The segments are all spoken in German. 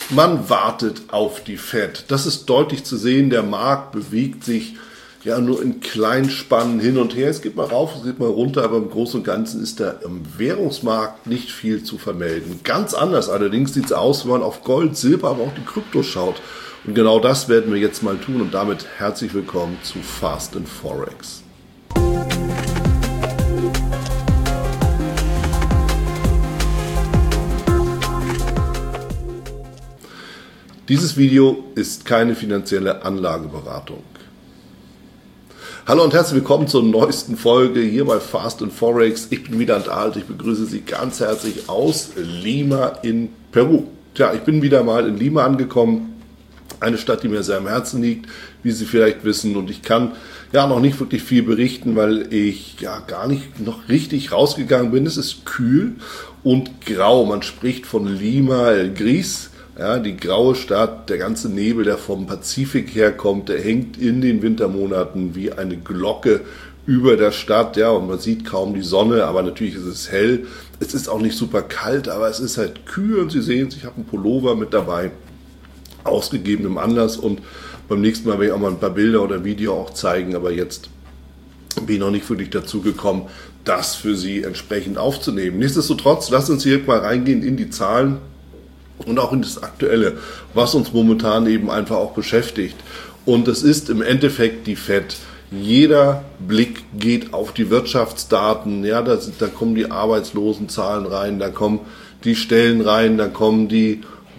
Man wartet auf die Fed. Das ist deutlich zu sehen. Der Markt bewegt sich ja nur in kleinen Spannen hin und her. Es geht mal rauf, es geht mal runter, aber im Großen und Ganzen ist da im Währungsmarkt nicht viel zu vermelden. Ganz anders allerdings sieht es aus, wenn man auf Gold, Silber, aber auch die Kryptos schaut. Und genau das werden wir jetzt mal tun und damit herzlich willkommen zu Fast in Forex. Dieses Video ist keine finanzielle Anlageberatung. Hallo und herzlich willkommen zur neuesten Folge hier bei Fast in Forex. Ich bin wieder Alt, ich begrüße Sie ganz herzlich aus Lima in Peru. Tja, ich bin wieder mal in Lima angekommen, eine Stadt, die mir sehr am Herzen liegt, wie Sie vielleicht wissen. Und ich kann ja noch nicht wirklich viel berichten, weil ich ja gar nicht noch richtig rausgegangen bin. Es ist kühl und grau. Man spricht von Lima el Gris. Ja, die graue Stadt, der ganze Nebel, der vom Pazifik herkommt, der hängt in den Wintermonaten wie eine Glocke über der Stadt. Ja, und man sieht kaum die Sonne, aber natürlich ist es hell. Es ist auch nicht super kalt, aber es ist halt kühl. Und Sie sehen, ich habe einen Pullover mit dabei, aus gegebenem Anlass. Und beim nächsten Mal werde ich auch mal ein paar Bilder oder Video auch zeigen. Aber jetzt bin ich noch nicht wirklich dazu gekommen, das für Sie entsprechend aufzunehmen. Nichtsdestotrotz, lassen uns hier mal reingehen in die Zahlen. Und auch in das Aktuelle, was uns momentan eben einfach auch beschäftigt. Und das ist im Endeffekt die Fed. Jeder Blick geht auf die Wirtschaftsdaten. Ja, da kommen die Arbeitslosenzahlen rein, da kommen die Stellen rein, da kommen die,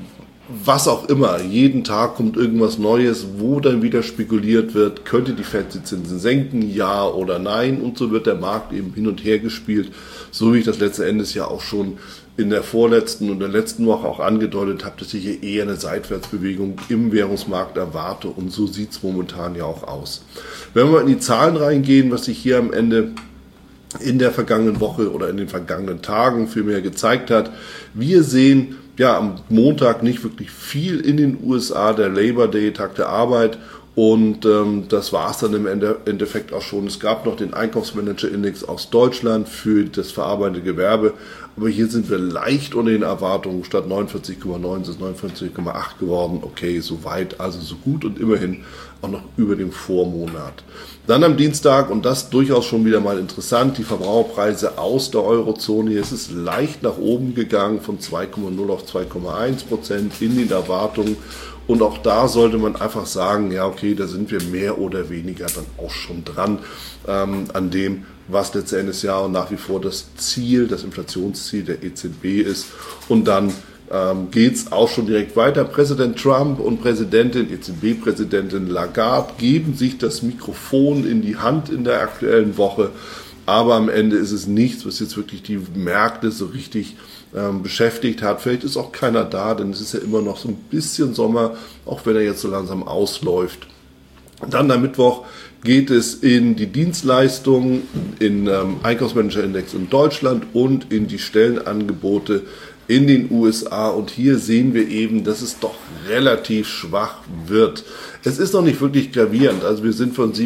was auch immer. Jeden Tag kommt irgendwas Neues, wo dann wieder spekuliert wird, könnte die Fed die Zinsen senken, ja oder nein. Und so wird der Markt eben hin und her gespielt, so wie ich das letzten Endes ja auch schon in der vorletzten und der letzten Woche auch angedeutet habe, dass ich hier eher eine Seitwärtsbewegung im Währungsmarkt erwarte. Und so sieht es momentan ja auch aus. Wenn wir in die Zahlen reingehen, was sich hier am Ende in der vergangenen Woche oder in den vergangenen Tagen vielmehr gezeigt hat, wir sehen ja am Montag nicht wirklich viel in den USA, der Labor Day, Tag der Arbeit. Und das war es dann im Endeffekt auch schon. Es gab noch den Einkaufsmanager-Index aus Deutschland für das verarbeitende Gewerbe. Aber hier sind wir leicht unter den Erwartungen. Statt 49,9 ist es 49,8 geworden. Okay, soweit, also so gut und immerhin auch noch über dem Vormonat. Dann am Dienstag, und das durchaus schon wieder mal interessant, die Verbraucherpreise aus der Eurozone. Hier ist es leicht nach oben gegangen von 2,0 auf 2,1% in den Erwartungen. Und auch da sollte man einfach sagen, ja okay, da sind wir mehr oder weniger dann auch schon dran an dem, was letztendlich ja und nach wie vor das Ziel, das Inflationsziel der EZB ist. Und dann geht es auch schon direkt weiter. Präsident Trump und EZB-Präsidentin Lagarde geben sich das Mikrofon in die Hand in der aktuellen Woche. Aber am Ende ist es nichts, was jetzt wirklich die Märkte so richtig beschäftigt hat. Vielleicht ist auch keiner da, denn es ist ja immer noch so ein bisschen Sommer, auch wenn er jetzt so langsam ausläuft. Dann am Mittwoch geht es in die Dienstleistungen, in Einkaufsmanager-Index in Deutschland und in die Stellenangebote in den USA. Und hier sehen wir eben, dass es doch relativ schwach wird. Es ist noch nicht wirklich gravierend. Also wir sind von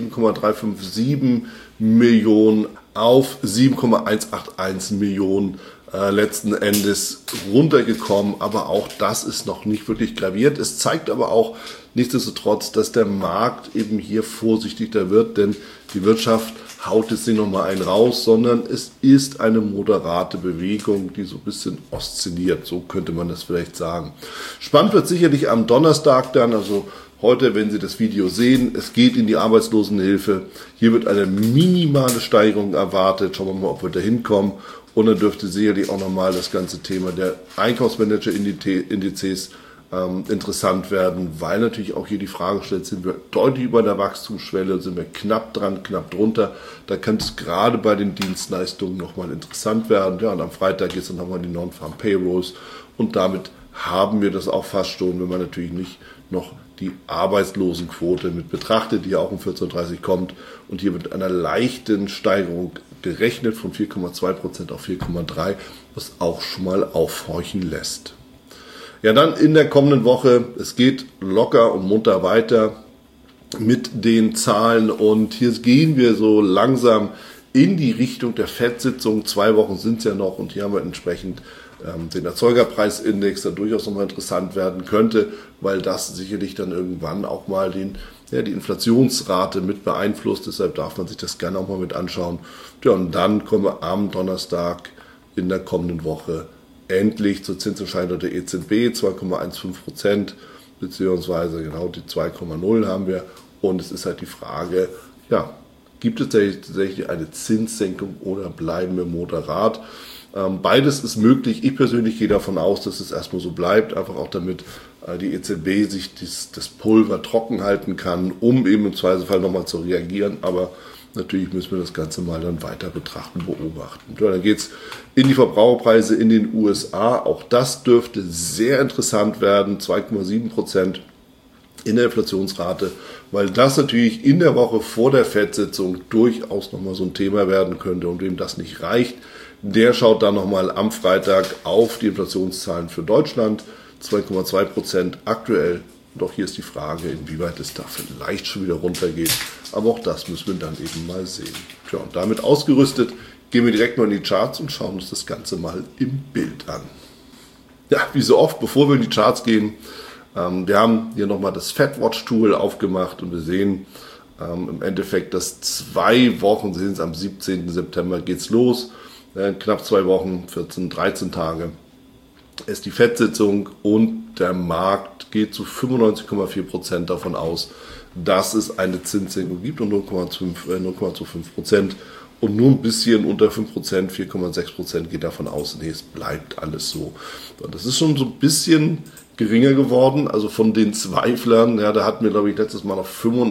7,357 Millionen auf 7,181 Millionen letzten Endes runtergekommen, aber auch das ist noch nicht wirklich gravierend. Es zeigt aber auch nichtsdestotrotz, dass der Markt eben hier vorsichtiger wird, denn die Wirtschaft haut jetzt nicht nochmal einen raus, sondern es ist eine moderate Bewegung, die so ein bisschen oszilliert, so könnte man das vielleicht sagen. Spannend wird sicherlich am Donnerstag dann, also heute, wenn Sie das Video sehen, es geht in die Arbeitslosenhilfe. Hier wird eine minimale Steigerung erwartet. Schauen wir mal, ob wir da hinkommen. Und dann dürfte sicherlich auch nochmal das ganze Thema der Einkaufsmanager-Indizes interessant werden, weil natürlich auch hier die Frage stellt, sind wir deutlich über der Wachstumsschwelle, sind wir knapp dran, knapp drunter. Da könnte es gerade bei den Dienstleistungen nochmal interessant werden. Ja, und am Freitag ist dann nochmal die Non-Farm Payrolls und damit haben wir das auch fast schon, wenn man natürlich nicht noch die Arbeitslosenquote mit betrachtet, die ja um 14.30 Uhr kommt. Und hier wird einer leichten Steigerung gerechnet von 4,2% auf 4,3%, was auch schon mal aufhorchen lässt. Ja, dann in der kommenden Woche, es geht locker und munter weiter mit den Zahlen und hier gehen wir so langsam in die Richtung der FED-Sitzung. 2 Wochen sind es ja noch und hier haben wir entsprechend den Erzeugerpreisindex dann durchaus nochmal interessant werden könnte, weil das sicherlich dann irgendwann auch mal die Inflationsrate mit beeinflusst. Deshalb darf man sich das gerne auch mal mit anschauen. Ja, und dann kommen wir am Donnerstag in der kommenden Woche endlich zur Zinsentscheidung der EZB, 2,15%, beziehungsweise genau die 2,0 haben wir. Und es ist halt die Frage, ja, gibt es tatsächlich eine Zinssenkung oder bleiben wir moderat? Beides ist möglich. Ich persönlich gehe davon aus, dass es erstmal so bleibt, einfach auch damit die EZB sich das Pulver trocken halten kann, um eben im Zweifelsfall nochmal zu reagieren. Aber natürlich müssen wir das Ganze mal dann weiter betrachten, beobachten. Ja, dann geht es in die Verbraucherpreise in den USA. Auch das dürfte sehr interessant werden, 2,7% in der Inflationsrate, weil das natürlich in der Woche vor der FED-Sitzung durchaus nochmal so ein Thema werden könnte. Und wem das nicht reicht, der schaut dann nochmal am Freitag auf die Inflationszahlen für Deutschland, 2,2% aktuell. Und auch hier ist die Frage, inwieweit es da vielleicht schon wieder runtergeht. Aber auch das müssen wir dann eben mal sehen. Tja, und damit ausgerüstet gehen wir direkt mal in die Charts und schauen uns das Ganze mal im Bild an. Ja, wie so oft, bevor wir in die Charts gehen, wir haben hier nochmal das FedWatch-Tool aufgemacht und wir sehen im Endeffekt, dass 2 Wochen sind es, am 17. September geht es los. In knapp 2 Wochen, 14, 13 Tage ist die FED-Sitzung und der Markt geht zu 95,4% davon aus, dass es eine Zinssenkung gibt und 0,25% und nur ein bisschen unter 5%, 4,6% geht davon aus, nee, es bleibt alles so. Und das ist schon so ein bisschen geringer geworden, also von den Zweiflern, ja, da hatten wir, glaube ich, letztes Mal noch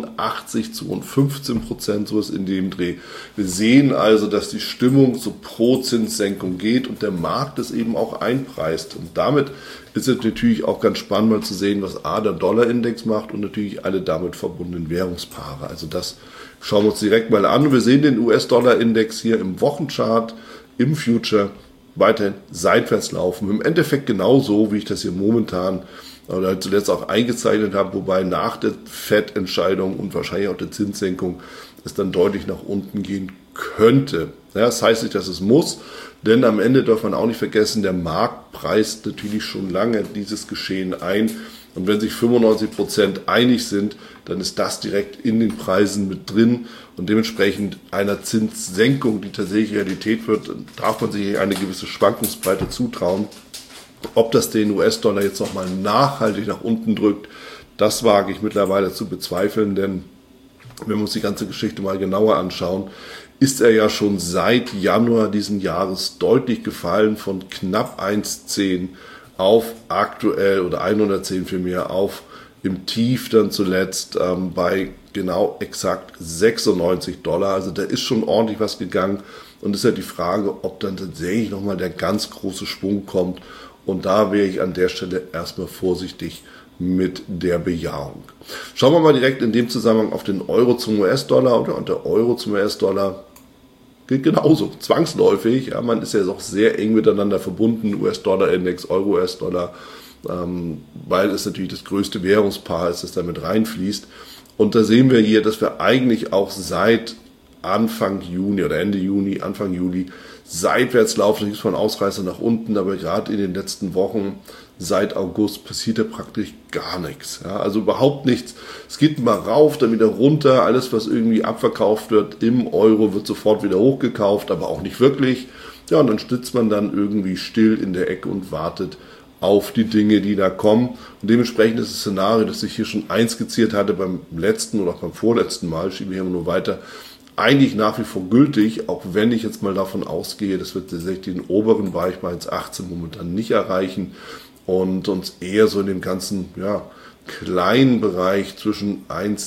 85 zu und 15%, sowas in dem Dreh. Wir sehen also, dass die Stimmung so pro Zinssenkung geht und der Markt es eben auch einpreist. Und damit ist es natürlich auch ganz spannend, mal zu sehen, was der Dollarindex macht und natürlich alle damit verbundenen Währungspaare. Also das schauen wir uns direkt mal an. Wir sehen den US-Dollar-Index hier im Wochenchart, im Future, weiterhin seitwärts laufen. Im Endeffekt genauso, wie ich das hier momentan oder zuletzt auch eingezeichnet habe, wobei nach der FED-Entscheidung und wahrscheinlich auch der Zinssenkung es dann deutlich nach unten gehen könnte. Ja, das heißt nicht, dass es muss, denn am Ende darf man auch nicht vergessen, der Markt preist natürlich schon lange dieses Geschehen ein. Und wenn sich 95% einig sind, dann ist das direkt in den Preisen mit drin. Und dementsprechend einer Zinssenkung, die tatsächlich Realität wird, darf man sich eine gewisse Schwankungsbreite zutrauen. Ob das den US-Dollar jetzt nochmal nachhaltig nach unten drückt, das wage ich mittlerweile zu bezweifeln. Denn wenn wir uns die ganze Geschichte mal genauer anschauen, ist er ja schon seit Januar diesen Jahres deutlich gefallen von knapp 1,10 auf aktuell oder 110 vielmehr auf im Tief dann zuletzt bei genau exakt $96. Also da ist schon ordentlich was gegangen und ist ja die Frage, ob dann tatsächlich nochmal der ganz große Schwung kommt. Und da wäre ich an der Stelle erstmal vorsichtig mit der Bejahung. Schauen wir mal direkt in dem Zusammenhang auf den Euro zum US-Dollar und der Euro zum US-Dollar gilt genauso, zwangsläufig. Ja, man ist ja auch sehr eng miteinander verbunden, US-Dollar-Index, Euro-US-Dollar, weil es natürlich das größte Währungspaar ist, das damit reinfließt. Und da sehen wir hier, dass wir eigentlich auch seit Anfang Juni oder Ende Juni, Anfang Juli seitwärts laufen. Da gibt es von Ausreißer nach unten, aber gerade in den letzten Wochen, seit August, passiert ja praktisch gar nichts. Ja, also überhaupt nichts. Es geht mal rauf, dann wieder runter. Alles, was irgendwie abverkauft wird im Euro, wird sofort wieder hochgekauft, aber auch nicht wirklich. Ja, und dann sitzt man dann irgendwie still in der Ecke und wartet auf die Dinge, die da kommen. Und dementsprechend ist das Szenario, das ich hier schon skizziert hatte beim letzten oder auch beim vorletzten Mal, schiebe ich immer nur weiter, eigentlich nach wie vor gültig, auch wenn ich jetzt mal davon ausgehe, dass wir tatsächlich den oberen Bereich bei 1,18 momentan nicht erreichen und uns eher so in dem ganzen kleinen Bereich zwischen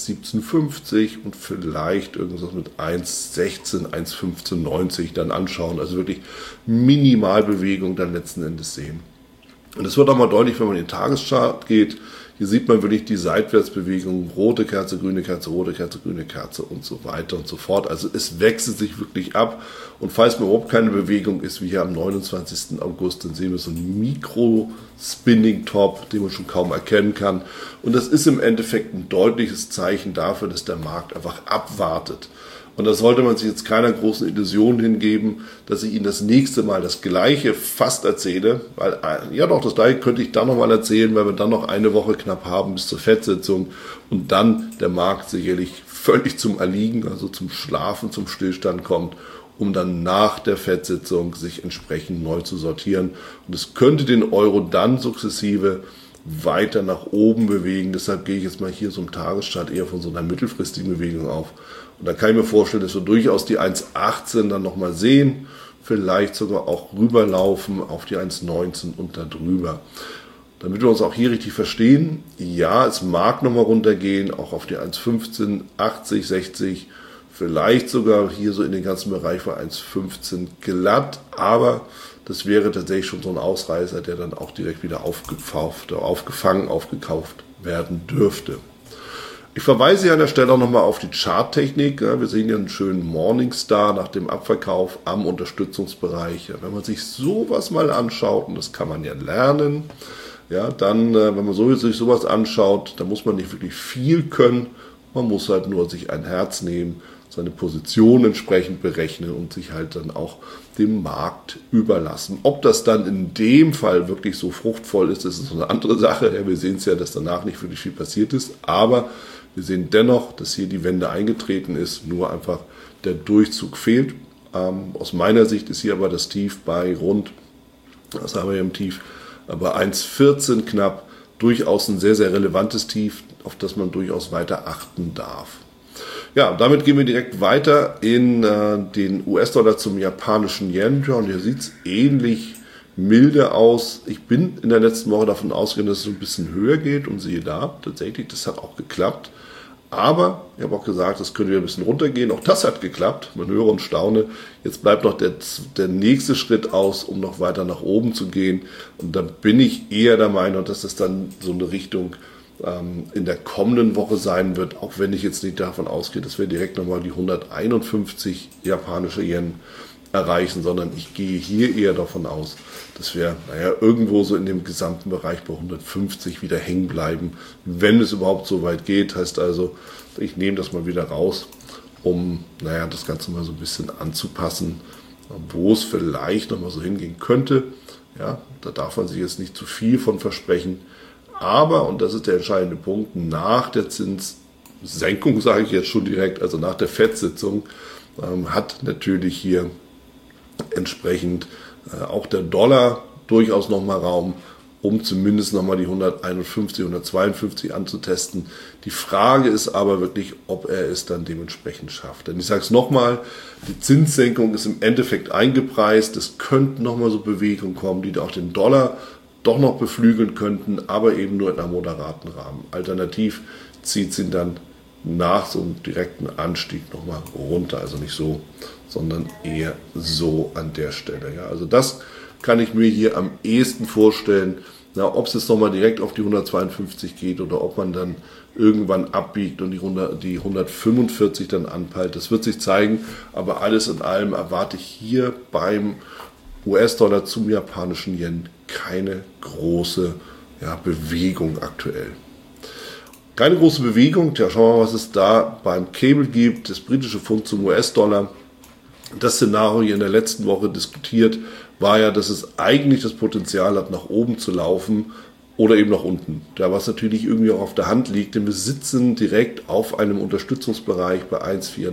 1,1750 und vielleicht irgendwas mit 1,16, 1,1590 dann anschauen. Also wirklich Minimalbewegung dann letzten Endes sehen. Und das wird auch mal deutlich, wenn man in den Tageschart geht. Hier sieht man wirklich die Seitwärtsbewegung, rote Kerze, grüne Kerze, rote Kerze, grüne Kerze und so weiter und so fort. Also es wechselt sich wirklich ab. Und falls mir überhaupt keine Bewegung ist, wie hier am 29. August, dann sehen wir so einen Mikro-Spinning-Top, den man schon kaum erkennen kann. Und das ist im Endeffekt ein deutliches Zeichen dafür, dass der Markt einfach abwartet. Und da sollte man sich jetzt keiner großen Illusion hingeben, dass ich Ihnen das nächste Mal das Gleiche fast erzähle. Weil, ja doch, das Gleiche könnte ich dann nochmal erzählen, weil wir dann noch eine Woche knapp haben bis zur FED-Sitzung und dann der Markt sicherlich völlig zum Erliegen, also zum Schlafen, zum Stillstand kommt, um dann nach der FED-Sitzung sich entsprechend neu zu sortieren. Und es könnte den Euro dann sukzessive weiter nach oben bewegen. Deshalb gehe ich jetzt mal hier so im Tagesstart eher von so einer mittelfristigen Bewegung auf. Und da kann ich mir vorstellen, dass wir durchaus die 1,18 dann nochmal sehen, vielleicht sogar auch rüberlaufen auf die 1,19 und da drüber. Damit wir uns auch hier richtig verstehen, ja, es mag nochmal runtergehen, auch auf die 1,15, 80, 60, vielleicht sogar hier so in den ganzen Bereich von 1,15 glatt, aber das wäre tatsächlich schon so ein Ausreißer, der dann auch direkt wieder aufgefangen, aufgekauft werden dürfte. Ich verweise hier an der Stelle auch nochmal auf die Charttechnik. Wir sehen hier einen schönen Morningstar nach dem Abverkauf am Unterstützungsbereich. Wenn man sich sowas mal anschaut, und das kann man ja lernen, ja, dann, wenn man sich sowas anschaut, dann muss man nicht wirklich viel können. Man muss halt nur sich ein Herz nehmen, seine Position entsprechend berechnen und sich halt dann auch dem Markt überlassen. Ob das dann in dem Fall wirklich so fruchtvoll ist, das ist so eine andere Sache. Ja, wir sehen es ja, dass danach nicht wirklich viel passiert ist, aber wir sehen dennoch, dass hier die Wende eingetreten ist, nur einfach der Durchzug fehlt. Aus meiner Sicht ist hier aber das Tief bei rund, was haben wir hier im Tief, aber 1,14 knapp, durchaus ein sehr, sehr relevantes Tief, auf das man durchaus weiter achten darf. Ja, damit gehen wir direkt weiter in den US-Dollar zum japanischen Yen. Ja, und hier sieht es ähnlich milde aus. Ich bin in der letzten Woche davon ausgegangen, dass es so ein bisschen höher geht und siehe da, tatsächlich, das hat auch geklappt. Aber ich habe auch gesagt, es könnte wieder ein bisschen runtergehen. Auch das hat geklappt. Man höre und staune. Jetzt bleibt noch der nächste Schritt aus, um noch weiter nach oben zu gehen. Und da bin ich eher der Meinung, dass es dann so eine Richtung in der kommenden Woche sein wird, auch wenn ich jetzt nicht davon ausgehe, dass wir direkt nochmal die 151 japanische Yen erreichen, sondern ich gehe hier eher davon aus, dass wir irgendwo so in dem gesamten Bereich bei 150 wieder hängen bleiben, wenn es überhaupt so weit geht. Heißt also, ich nehme das mal wieder raus, um das Ganze mal so ein bisschen anzupassen, wo es vielleicht nochmal so hingehen könnte. Ja, da darf man sich jetzt nicht zu viel von versprechen. Aber, und das ist der entscheidende Punkt, nach der Zinssenkung, sage ich jetzt schon direkt, also nach der FED-Sitzung, hat natürlich hier entsprechend auch der Dollar durchaus nochmal Raum, um zumindest nochmal die 151, 152 anzutesten. Die Frage ist aber wirklich, ob er es dann dementsprechend schafft. Denn ich sage es nochmal, die Zinssenkung ist im Endeffekt eingepreist. Es könnten nochmal so Bewegungen kommen, die auch den Dollar doch noch beflügeln könnten, aber eben nur in einem moderaten Rahmen. Alternativ zieht es ihn dann nach so einem direkten Anstieg nochmal runter. Also nicht so, sondern eher so an der Stelle. Ja, also das kann ich mir hier am ehesten vorstellen. Ob es jetzt nochmal direkt auf die 152 geht oder ob man dann irgendwann abbiegt und die 145 dann anpeilt, das wird sich zeigen. Aber alles in allem erwarte ich hier beim US-Dollar zum japanischen Yen keine große Bewegung aktuell. Keine große Bewegung. Ja, schauen wir mal, was es da beim Cable gibt. Das britische Pfund zum US-Dollar. Das Szenario hier in der letzten Woche diskutiert war ja, dass es eigentlich das Potenzial hat, nach oben zu laufen oder eben nach unten. Da was natürlich irgendwie auch auf der Hand liegt, denn wir sitzen direkt auf einem Unterstützungsbereich bei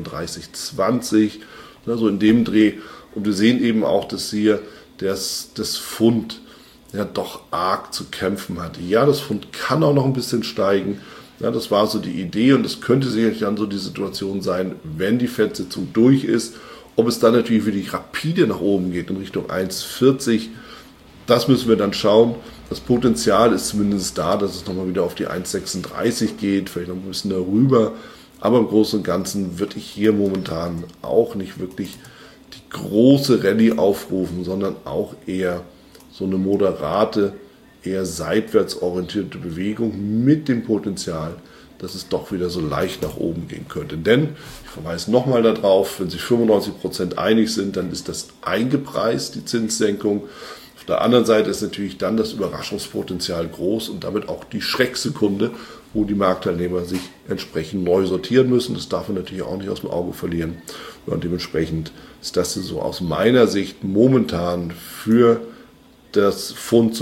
1,3420, so in dem Dreh. Und wir sehen eben auch, dass hier das Pfund doch arg zu kämpfen hat. Ja, das Pfund kann auch noch ein bisschen steigen. Ja, das war so die Idee und es könnte sicherlich dann so die Situation sein, wenn die FED-Sitzung durch ist. Ob es dann natürlich wirklich rapide nach oben geht in Richtung 1,40, das müssen wir dann schauen. Das Potenzial ist zumindest da, dass es nochmal wieder auf die 1,36 geht, vielleicht noch ein bisschen darüber. Aber im Großen und Ganzen würde ich hier momentan auch nicht wirklich die große Rallye aufrufen, sondern auch eher so eine moderate, eher seitwärts orientierte Bewegung mit dem Potenzial, dass es doch wieder so leicht nach oben gehen könnte. Denn, ich verweise nochmal darauf, wenn sich 95% einig sind, dann ist das eingepreist, die Zinssenkung. Auf der anderen Seite ist natürlich dann das Überraschungspotenzial groß und damit auch die Schrecksekunde, wo die Marktteilnehmer sich entsprechend neu sortieren müssen. Das darf man natürlich auch nicht aus dem Auge verlieren. Und dementsprechend ist das so aus meiner Sicht momentan für das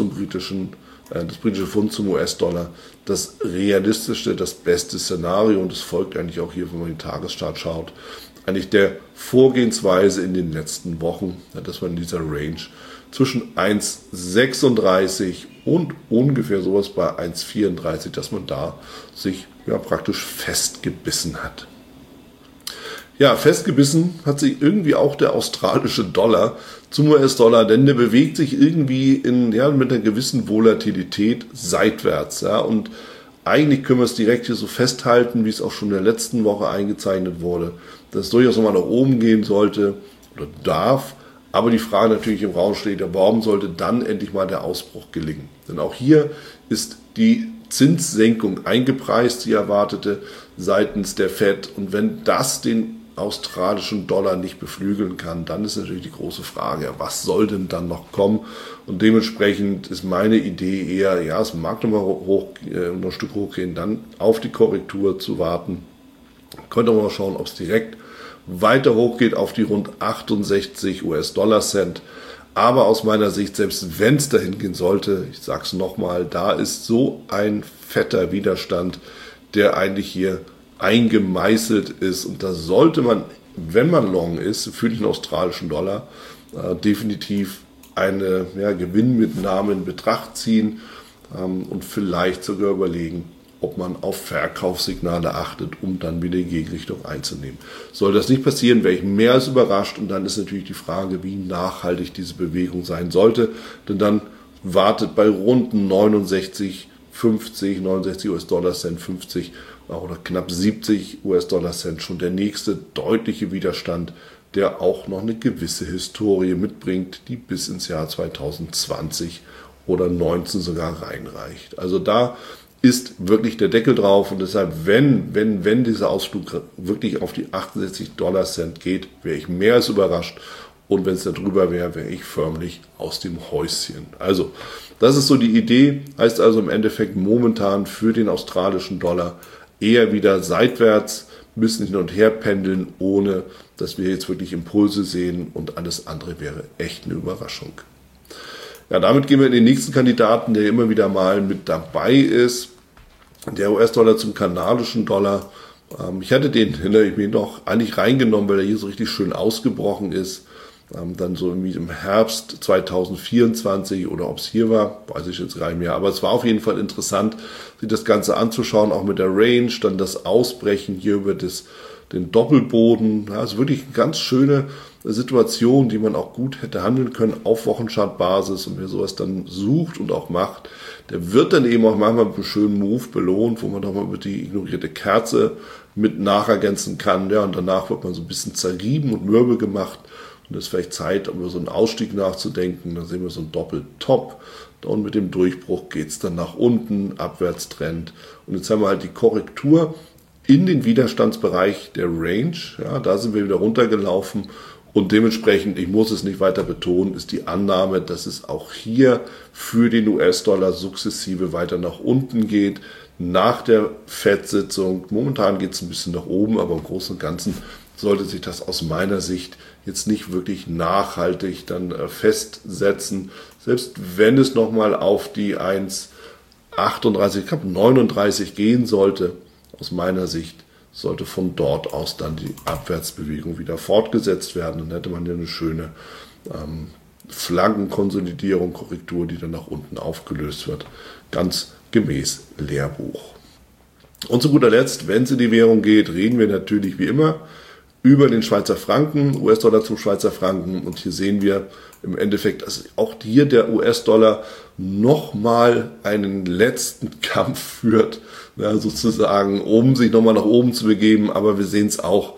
britische Pfund zum US-Dollar das realistischste, das beste Szenario. Und es folgt eigentlich auch hier, wenn man den Tageschart schaut, eigentlich der Vorgehensweise in den letzten Wochen, dass man in dieser Range zwischen 1,36 und ungefähr sowas bei 1,34, dass man da sich praktisch festgebissen hat. Ja, festgebissen hat sich irgendwie auch der australische Dollar zum US-Dollar, denn der bewegt sich irgendwie mit einer gewissen Volatilität seitwärts. Ja, und eigentlich können wir es direkt hier so festhalten, wie es auch schon in der letzten Woche eingezeichnet wurde, dass es durchaus nochmal nach oben gehen sollte oder darf. Aber die Frage natürlich im Raum steht, warum sollte dann endlich mal der Ausbruch gelingen? Denn auch hier ist die Zinssenkung eingepreist, die erwartete seitens der Fed. Und wenn das den australischen Dollar nicht beflügeln kann, dann ist natürlich die große Frage, was soll denn dann noch kommen? Und dementsprechend ist meine Idee eher, es mag nochmal noch ein Stück hochgehen, dann auf die Korrektur zu warten. Könnt ihr mal schauen, ob es direkt weiter hochgeht auf die rund 68 US-Dollar-Cent. Aber aus meiner Sicht, selbst wenn es dahin gehen sollte, ich sage es nochmal, da ist so ein fetter Widerstand, der eigentlich hier eingemeißelt ist. Und da sollte man, wenn man long ist, für den australischen Dollar definitiv eine Gewinnmitnahme in Betracht ziehen und vielleicht sogar überlegen, ob man auf Verkaufssignale achtet, um dann wieder die Gegenrichtung einzunehmen. Soll das nicht passieren, wäre ich mehr als überrascht. Und dann ist natürlich die Frage, wie nachhaltig diese Bewegung sein sollte. Denn dann wartet bei runden 69 US-Dollar-Cent 50 oder knapp 70 US-Dollar-Cent schon der nächste deutliche Widerstand, der auch noch eine gewisse Historie mitbringt, die bis ins Jahr 2020 oder 19 sogar reinreicht. Also da ist wirklich der Deckel drauf und deshalb, wenn dieser Ausflug wirklich auf die 68 Dollar-Cent geht, wäre ich mehr als überrascht und wenn es da drüber wäre, wäre ich förmlich aus dem Häuschen. Also, das ist so die Idee, heißt also im Endeffekt momentan für den australischen Dollar eher wieder seitwärts, müssen hin und her pendeln, ohne dass wir jetzt wirklich Impulse sehen und alles andere wäre echt eine Überraschung. Ja, damit gehen wir in den nächsten Kandidaten, der immer wieder mal mit dabei ist. Der US-Dollar zum kanadischen Dollar. Ich hatte den, erinnere ich mich noch, eigentlich reingenommen, weil er hier so richtig schön ausgebrochen ist. Dann so irgendwie im Herbst 2024 oder ob es hier war, weiß ich jetzt gar nicht mehr. Aber es war auf jeden Fall interessant, sich das Ganze anzuschauen, auch mit der Range, dann das Ausbrechen hier über den Doppelboden. Ja, also wirklich eine ganz schöne Situation, die man auch gut hätte handeln können auf Wochenchart-Basis. Und wer sowas dann sucht und auch macht, der wird dann eben auch manchmal mit einem schönen Move belohnt, wo man doch mal über die ignorierte Kerze mit nachergänzen kann. Ja, und danach wird man so ein bisschen zerrieben und mürbe gemacht. Und es ist vielleicht Zeit, um über so einen Ausstieg nachzudenken. Da sehen wir so einen Doppeltop. Und mit dem Durchbruch geht es dann nach unten, Abwärtstrend. Und jetzt haben wir halt die Korrektur in den Widerstandsbereich der Range. Ja, da sind wir wieder runtergelaufen. Und dementsprechend, ich muss es nicht weiter betonen, ist die Annahme, dass es auch hier für den US-Dollar sukzessive weiter nach unten geht. Nach der FED-Sitzung. Momentan geht es ein bisschen nach oben, aber im Großen und Ganzen sollte sich das aus meiner Sicht jetzt nicht wirklich nachhaltig dann festsetzen. Selbst wenn es nochmal auf die 1,38, ich glaube 39 gehen sollte, aus meiner Sicht sollte von dort aus dann die Abwärtsbewegung wieder fortgesetzt werden. Dann hätte man ja eine schöne Flaggenkonsolidierung, Korrektur, die dann nach unten aufgelöst wird. Ganz gemäß Lehrbuch. Und zu guter Letzt, wenn es in die Währung geht, reden wir natürlich wie immer über den Schweizer Franken, US-Dollar zum Schweizer Franken. Und hier sehen wir im Endeffekt, dass auch hier der US-Dollar nochmal einen letzten Kampf führt, sozusagen, um sich nochmal nach oben zu begeben. Aber wir sehen es auch,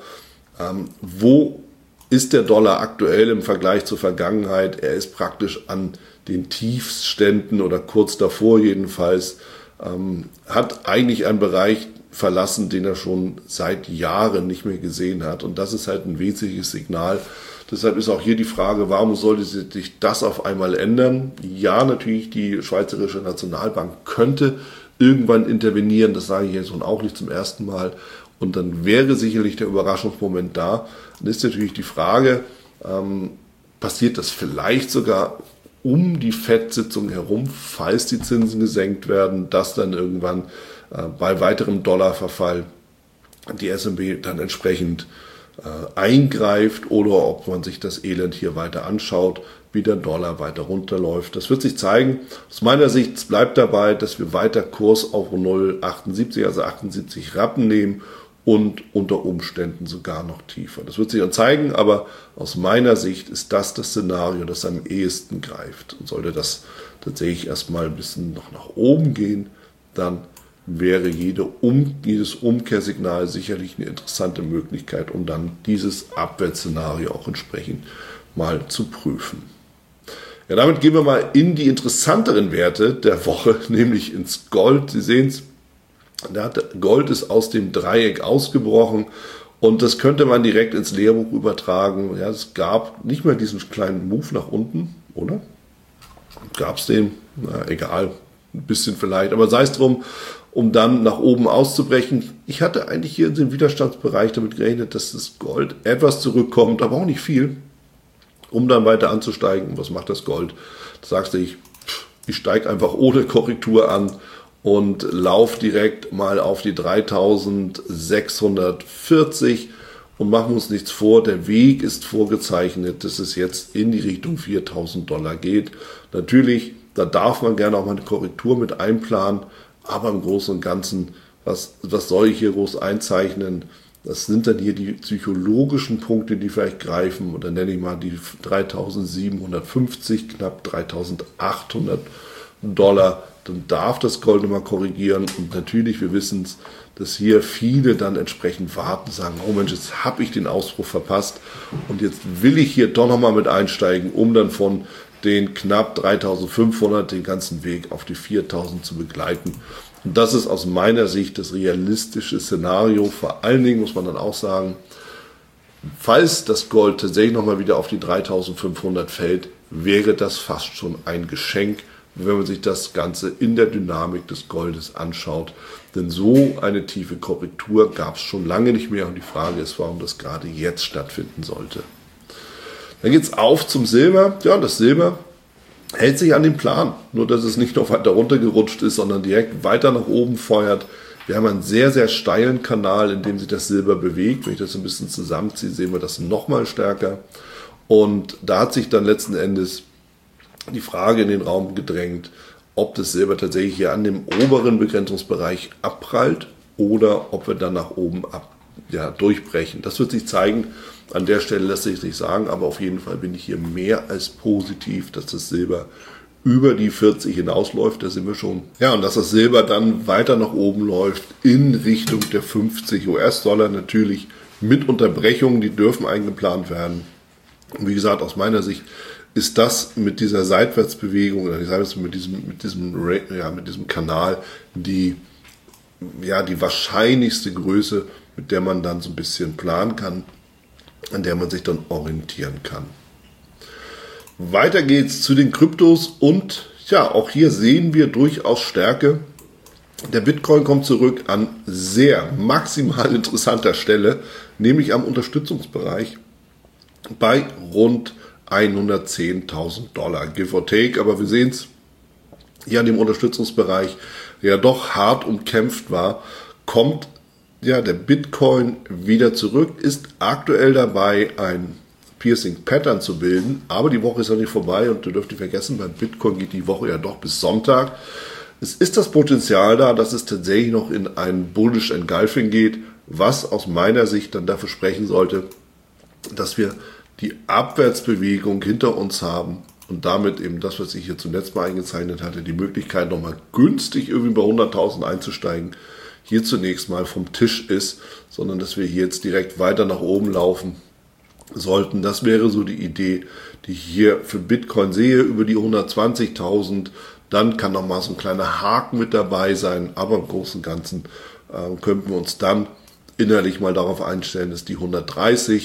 wo ist der Dollar aktuell im Vergleich zur Vergangenheit? Er ist praktisch an den Tiefständen oder kurz davor jedenfalls, hat eigentlich einen Bereich verlassen, den er schon seit Jahren nicht mehr gesehen hat. Und das ist halt ein wesentliches Signal, Deshalb ist auch hier die Frage, warum sollte sich das auf einmal ändern? Ja, natürlich, die Schweizerische Nationalbank könnte irgendwann intervenieren, das sage ich jetzt und auch nicht zum ersten Mal. Und dann wäre sicherlich der Überraschungsmoment da. Dann ist natürlich die Frage, passiert das vielleicht sogar um die FED-Sitzung herum, falls die Zinsen gesenkt werden, dass dann irgendwann bei weiterem Dollarverfall die S&P dann entsprechend eingreift oder ob man sich das Elend hier weiter anschaut, wie der Dollar weiter runterläuft. Das wird sich zeigen. Aus meiner Sicht bleibt dabei, dass wir weiter Kurs auf 0,78, also 78 Rappen nehmen und unter Umständen sogar noch tiefer. Das wird sich dann zeigen, aber aus meiner Sicht ist das Szenario, das am ehesten greift. Und sollte das tatsächlich erstmal ein bisschen noch nach oben gehen, dann wäre jedes Umkehrsignal sicherlich eine interessante Möglichkeit, um dann dieses Abwärtsszenario auch entsprechend mal zu prüfen. Ja, damit gehen wir mal in die interessanteren Werte der Woche, nämlich ins Gold. Sie sehen es, Gold ist aus dem Dreieck ausgebrochen und das könnte man direkt ins Lehrbuch übertragen. Ja, es gab nicht mehr diesen kleinen Move nach unten, oder? Gab es den? Na, egal, ein bisschen vielleicht, aber sei es drum, um dann nach oben auszubrechen. Ich hatte eigentlich hier in dem Widerstandsbereich damit gerechnet, dass das Gold etwas zurückkommt, aber auch nicht viel, um dann weiter anzusteigen. Was macht das Gold? Da sagst du, ich steige einfach ohne Korrektur an und laufe direkt mal auf die 3.640 und machen wir uns nichts vor. Der Weg ist vorgezeichnet, dass es jetzt in die Richtung $4.000 geht. Natürlich, da darf man gerne auch mal eine Korrektur mit einplanen, aber im Großen und Ganzen, was soll ich hier groß einzeichnen? Das sind dann hier die psychologischen Punkte, die vielleicht greifen. Oder nenne ich mal die 3.750, knapp $3.800. Dann darf das Gold nochmal korrigieren. Und natürlich, wir wissen es, dass hier viele dann entsprechend warten, sagen, oh Mensch, jetzt habe ich den Ausbruch verpasst. Und jetzt will ich hier doch nochmal mit einsteigen, um dann von den knapp 3.500 den ganzen Weg auf die 4.000 zu begleiten. Und das ist aus meiner Sicht das realistische Szenario. Vor allen Dingen muss man dann auch sagen, falls das Gold tatsächlich nochmal wieder auf die 3.500 fällt, wäre das fast schon ein Geschenk, wenn man sich das Ganze in der Dynamik des Goldes anschaut. Denn so eine tiefe Korrektur gab es schon lange nicht mehr. Und die Frage ist, warum das gerade jetzt stattfinden sollte. Dann geht es auf zum Silber. Ja, das Silber hält sich an den Plan. Nur, dass es nicht noch weiter runtergerutscht ist, sondern direkt weiter nach oben feuert. Wir haben einen sehr, sehr steilen Kanal, in dem sich das Silber bewegt. Wenn ich das ein bisschen zusammenziehe, sehen wir das nochmal stärker. Und da hat sich dann letzten Endes die Frage in den Raum gedrängt, ob das Silber tatsächlich hier an dem oberen Begrenzungsbereich abprallt oder ob wir dann nach oben durchbrechen. Das wird sich zeigen. An der Stelle lässt sich nicht sagen, aber auf jeden Fall bin ich hier mehr als positiv, dass das Silber über die 40 hinausläuft, da sind wir schon. Ja, und dass das Silber dann weiter nach oben läuft in Richtung der 50 US-Dollar, natürlich mit Unterbrechungen, die dürfen eingeplant werden. Und wie gesagt, aus meiner Sicht ist das mit dieser Seitwärtsbewegung, oder ich sage jetzt mit diesem Kanal, die wahrscheinlichste Größe, mit der man dann so ein bisschen planen kann, an der man sich dann orientieren kann. Weiter geht's zu den Kryptos und ja, auch hier sehen wir durchaus Stärke. Der Bitcoin kommt zurück an sehr maximal interessanter Stelle, nämlich am Unterstützungsbereich bei rund $110.000, give or take, aber wir sehen es hier an dem Unterstützungsbereich, der ja doch hart umkämpft war, kommt ja der Bitcoin wieder zurück, ist aktuell dabei, ein Piercing Pattern zu bilden, aber die Woche ist ja nicht vorbei und du dürft nicht vergessen, beim Bitcoin geht die Woche ja doch bis Sonntag. Es ist das Potenzial da, dass es tatsächlich noch in ein Bullish Engulfing geht, was aus meiner Sicht dann dafür sprechen sollte, dass wir die Abwärtsbewegung hinter uns haben und damit eben das, was ich hier zuletzt mal eingezeichnet hatte, die Möglichkeit nochmal günstig irgendwie bei 100.000 einzusteigen, hier zunächst mal vom Tisch ist, sondern dass wir hier jetzt direkt weiter nach oben laufen sollten. Das wäre so die Idee, die ich hier für Bitcoin sehe, über die 120.000. Dann kann nochmal so ein kleiner Haken mit dabei sein, aber im Großen und Ganzen könnten wir uns dann innerlich mal darauf einstellen, dass die 130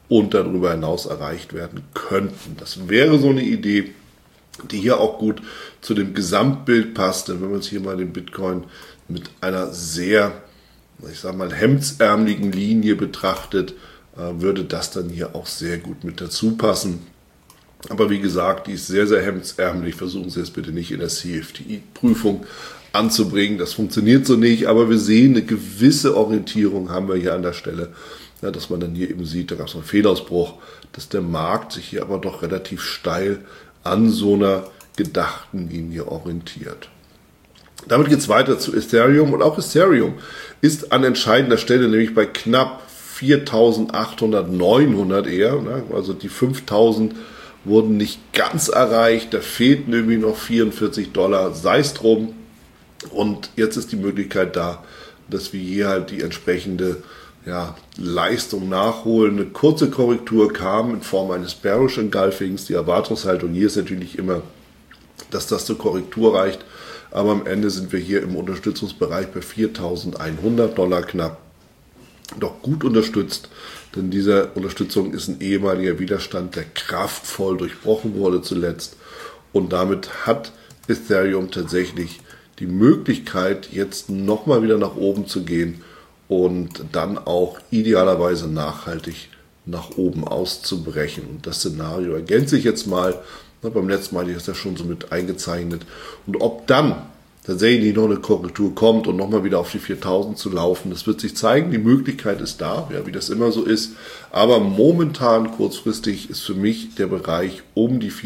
und darüber hinaus erreicht werden könnten. Das wäre so eine Idee, die hier auch gut zu dem Gesamtbild passt, denn wenn man sich hier mal den Bitcoin mit einer sehr, ich sag mal, hemdsärmeligen Linie betrachtet, würde das dann hier auch sehr gut mit dazu passen. Aber wie gesagt, die ist sehr, sehr hemdsärmelig. Versuchen Sie es bitte nicht in der CFTI-Prüfung anzubringen. Das funktioniert so nicht, aber wir sehen, eine gewisse Orientierung haben wir hier an der Stelle, ja, dass man dann hier eben sieht, da gab es einen Fehlausbruch, dass der Markt sich hier aber doch relativ steil an so einer gedachten Linie orientiert. Damit geht es weiter zu Ethereum und auch Ethereum ist an entscheidender Stelle, nämlich bei knapp 4.800, 900 eher, ne? Also die 5.000 wurden nicht ganz erreicht, da fehlten irgendwie noch $44, sei es drum. Und jetzt ist die Möglichkeit da, dass wir hier halt die entsprechende Leistung nachholen. Eine kurze Korrektur kam in Form eines Bearish Engulfings. Die Erwartungshaltung hier ist natürlich immer, dass das zur Korrektur reicht. Aber am Ende sind wir hier im Unterstützungsbereich bei $4.100 knapp. Doch gut unterstützt, denn diese Unterstützung ist ein ehemaliger Widerstand, der kraftvoll durchbrochen wurde zuletzt. Und damit hat Ethereum tatsächlich die Möglichkeit, jetzt nochmal wieder nach oben zu gehen und dann auch idealerweise nachhaltig nach oben auszubrechen. Und das Szenario ergänze ich jetzt mal. Beim letzten Mal hatte ich das ja schon so mit eingezeichnet. Und ob dann tatsächlich noch eine Korrektur kommt und nochmal wieder auf die 4.000 zu laufen, das wird sich zeigen. Die Möglichkeit ist da, ja, wie das immer so ist. Aber momentan kurzfristig ist für mich der Bereich um die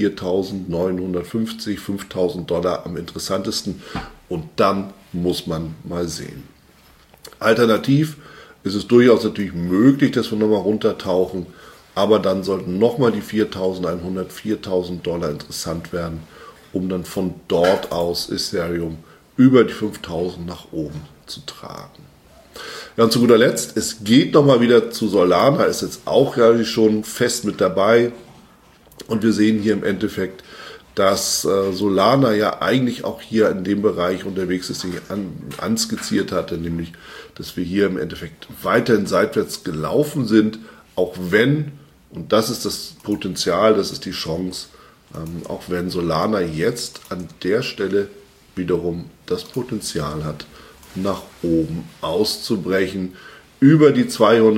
4.950, $5.000 am interessantesten. Und dann muss man mal sehen. Alternativ ist es durchaus natürlich möglich, dass wir nochmal runtertauchen, aber dann sollten nochmal die 4.100, $4.000 interessant werden, um dann von dort aus Ethereum über die 5.000 nach oben zu tragen. Ja, und zu guter Letzt, es geht nochmal wieder zu Solana, ist jetzt auch ja schon fest mit dabei und wir sehen hier im Endeffekt, dass Solana ja eigentlich auch hier in dem Bereich unterwegs ist, den ich anskizziert hatte, nämlich, dass wir hier im Endeffekt weiterhin seitwärts gelaufen sind, auch wenn, und das ist das Potenzial, das ist die Chance, auch wenn Solana jetzt an der Stelle wiederum das Potenzial hat, nach oben auszubrechen, über die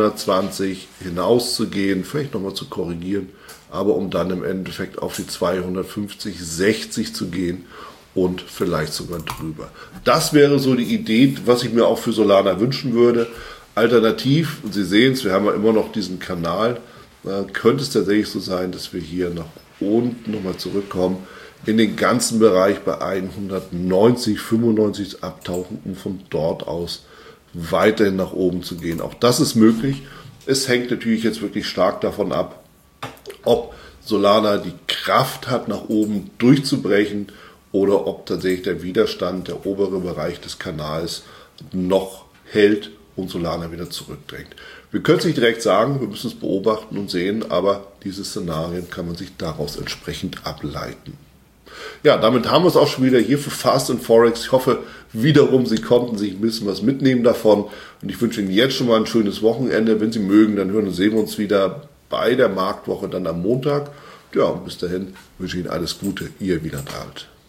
220 hinauszugehen, vielleicht nochmal zu korrigieren, aber um dann im Endeffekt auf die 250, 60 zu gehen und vielleicht sogar drüber. Das wäre so die Idee, was ich mir auch für Solana wünschen würde. Alternativ, und Sie sehen es, wir haben ja immer noch diesen Kanal, könnte es tatsächlich so sein, dass wir hier nach unten nochmal zurückkommen, in den ganzen Bereich bei 190, 95 abtauchen, um von dort aus weiterhin nach oben zu gehen. Auch das ist möglich. Es hängt natürlich jetzt wirklich stark davon ab, ob Solana die Kraft hat, nach oben durchzubrechen oder ob tatsächlich der Widerstand, der obere Bereich des Kanals noch hält und Solana wieder zurückdrängt. Wir können es nicht direkt sagen, wir müssen es beobachten und sehen, aber diese Szenarien kann man sich daraus entsprechend ableiten. Ja, damit haben wir es auch schon wieder hier für Fast & Forex. Ich hoffe wiederum, Sie konnten sich ein bisschen was mitnehmen davon. Und ich wünsche Ihnen jetzt schon mal ein schönes Wochenende. Wenn Sie mögen, dann hören und sehen wir uns wieder bei der Marktwoche dann am Montag. Ja, und bis dahin wünsche ich Ihnen alles Gute. Ihr Wieland Alt.